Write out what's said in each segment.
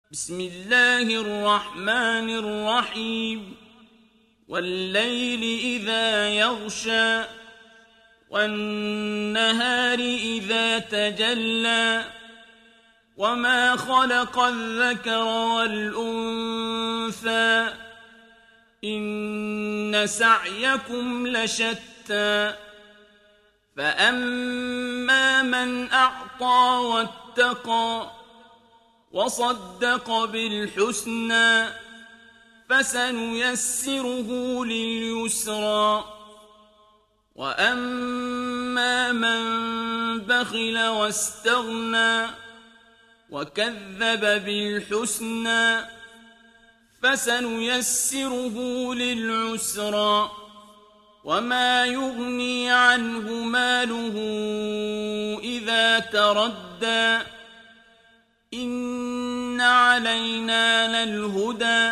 بسم الله الرحمن الرحيم والليل إذا يغشى والنهار إذا تجلى وما خلق الذكر والأنثى إن سعيكم لشتى فأما من أعطى واتقى وصدق بالحسنى فسنيسره لليسرى وأما من بخل واستغنى وكذب بالحسنى فسنيسره للعسرى وما يغني عنه ماله إذا تردى إن علينا للهدى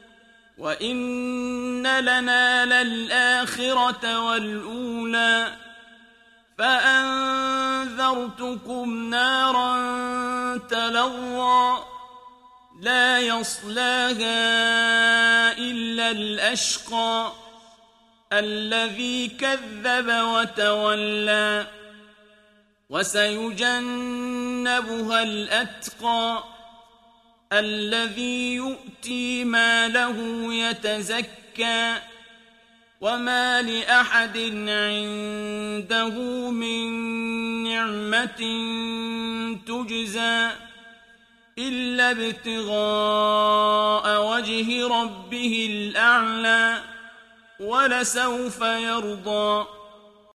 وإن لنا للآخرة والأولى فأنذرتكم نارا تلظى لا يصلاها إلا الأشقى الذي كذب وتولى وسيجنبها الأتقى الذي يؤتي ماله يتزكى وما لأحد عنده من نعمة تجزى إلا ابتغاء وجه ربه الأعلى ولسوف يرضى